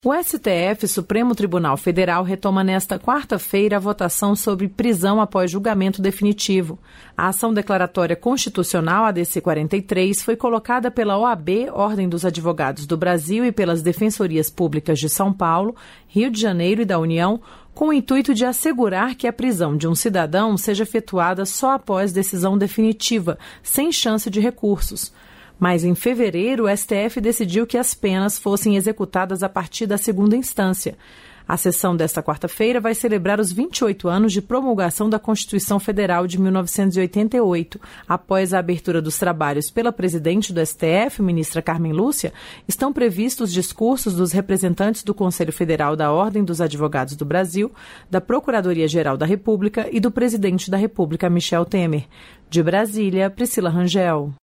O STF, Supremo Tribunal Federal, retoma nesta quarta-feira a votação sobre prisão após julgamento definitivo. A ação declaratória constitucional, ADC 43, foi colocada pela OAB, Ordem dos Advogados do Brasil, e pelas Defensorias Públicas de São Paulo, Rio de Janeiro e da União, com o intuito de assegurar que a prisão de um cidadão seja efetuada só após decisão definitiva, sem chance de recursos. Mas, em fevereiro, o STF decidiu que as penas fossem executadas a partir da segunda instância. A sessão desta quarta-feira vai celebrar os 28 anos de promulgação da Constituição Federal de 1988. Após a abertura dos trabalhos pela presidente do STF, ministra Carmen Lúcia, estão previstos discursos dos representantes do Conselho Federal da Ordem dos Advogados do Brasil, da Procuradoria-Geral da República e do presidente da República, Michel Temer. De Brasília, Priscila Rangel.